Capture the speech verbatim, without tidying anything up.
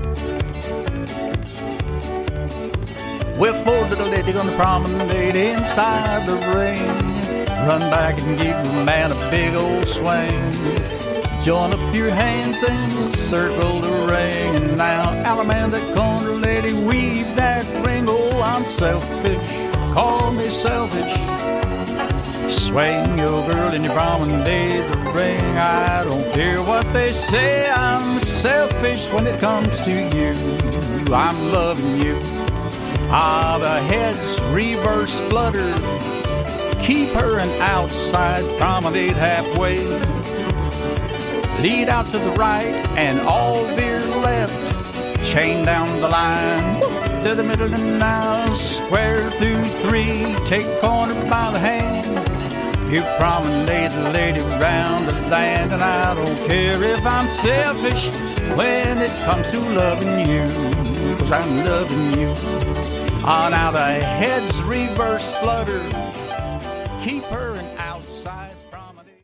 Well, four little lady on the promenade inside the ring. Run back and give the man a big old swing. Join up your hands and circle the ring. And now, Alabama, that corner lady, weave that ring. Oh, I'm selfish, call me selfish. Swing your girl in your promenade the ring. I don't care what they say, I'm selfish when it comes to you. I'm loving you. Ah, the heads reverse flutter. Keep her an outside promenade halfway. Lead out to the right and all veer left. Chain down the line to the middle and now square through three. Take corner by the hand. You promenade the lady round the land. And I don't care if I'm selfish when it comes to loving you, 'cause I'm loving you. Ah, now the heads reverse flutter. Keep her an outside